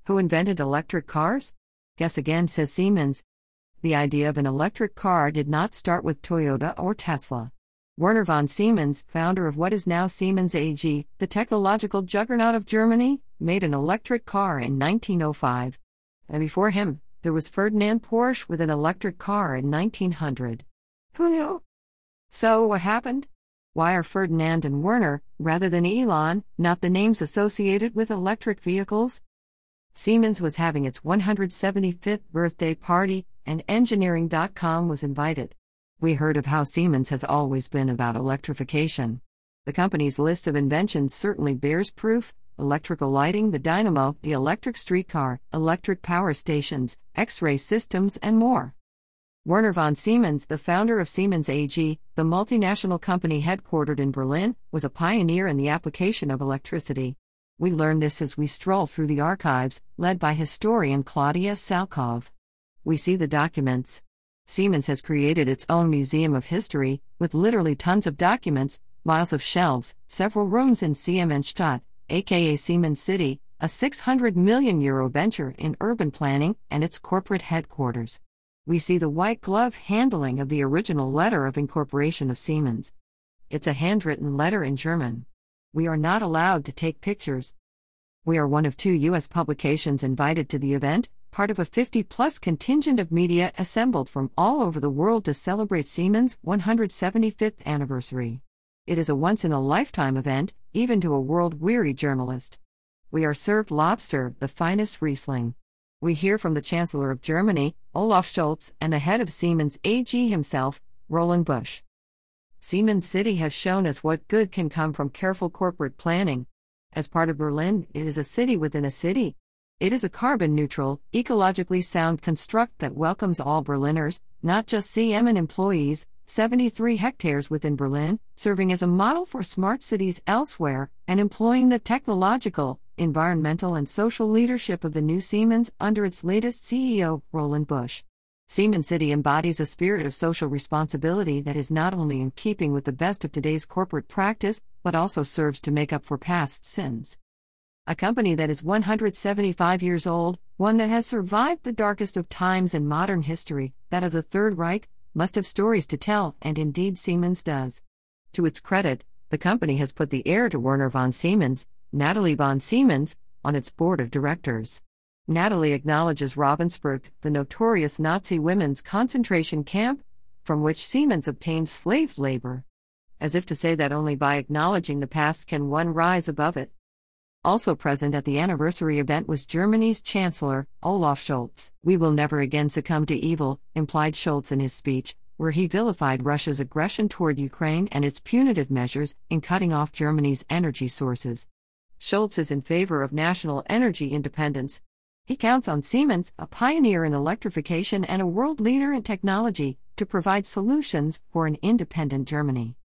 Who invented electric cars? Guess again, says Siemens. The idea of an electric car did not start with Toyota or Tesla. Werner von Siemens, founder of what is now Siemens AG, the technological juggernaut of Germany, made an electric car in 1905. And before him, there was Ferdinand Porsche with an electric car in 1900. Who knew? So what happened? Why are Ferdinand and Werner, rather than Elon, not the names associated with electric vehicles? Siemens was having its 175th birthday party, and Engineering.com was invited. We heard of how Siemens has always been about electrification. The company's list of inventions certainly bears proof: electrical lighting, the dynamo, the electric streetcar, electric power stations, X-ray systems, and more. Werner von Siemens, the founder of Siemens AG, the multinational company headquartered in Berlin, was a pioneer in the application of electricity. We learn this as we stroll through the archives, led by historian Claudia Salkov. We see the documents. Siemens has created its own museum of history, with literally tons of documents, miles of shelves, several rooms in Siemensstadt, aka Siemens City, a €600 million venture in urban planning, and its corporate headquarters. We see the white glove handling of the original letter of incorporation of Siemens. It's a handwritten letter in German. We are not allowed to take pictures. We are one of 2 U.S. publications invited to the event, part of a 50-plus contingent of media assembled from all over the world to celebrate Siemens' 175th anniversary. It is a once-in-a-lifetime event, even to a world-weary journalist. We are served lobster, the finest Riesling. We hear from the Chancellor of Germany, Olaf Scholz, and the head of Siemens AG himself, Roland Busch. Siemens City has shown us what good can come from careful corporate planning. As part of Berlin, it is a city within a city. It is a carbon-neutral, ecologically sound construct that welcomes all Berliners, not just CM employees, 73 hectares within Berlin, serving as a model for smart cities elsewhere, and employing the technological, environmental and social leadership of the new Siemens under its latest CEO, Roland Busch. Siemens City embodies a spirit of social responsibility that is not only in keeping with the best of today's corporate practice, but also serves to make up for past sins. A company that is 175 years old, one that has survived the darkest of times in modern history, that of the Third Reich, must have stories to tell, and indeed Siemens does. To its credit, the company has put the heir to Werner von Siemens, Natalie von Siemens, on its board of directors. Natalie acknowledges Ravensbrück, the notorious Nazi women's concentration camp, from which Siemens obtained slave labor. As if to say that only by acknowledging the past can one rise above it. Also present at the anniversary event was Germany's Chancellor, Olaf Scholz. "We will never again succumb to evil," implied Scholz in his speech, where he vilified Russia's aggression toward Ukraine and its punitive measures in cutting off Germany's energy sources. Scholz is in favor of national energy independence. He counts on Siemens, a pioneer in electrification and a world leader in technology, to provide solutions for an independent Germany.